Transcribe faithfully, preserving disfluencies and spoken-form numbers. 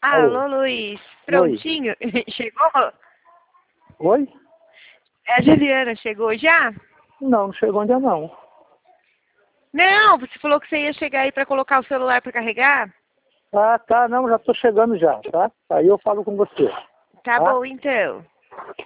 Alô, Alô Luiz. Prontinho? Oi. Chegou? Oi? É a Juliana, chegou já? Não, não chegou ainda não. Não, você falou que você ia chegar aí para colocar o celular para carregar? Ah, tá, não, já tô chegando já, tá? Aí eu falo com você. Tá, tá? bom, então.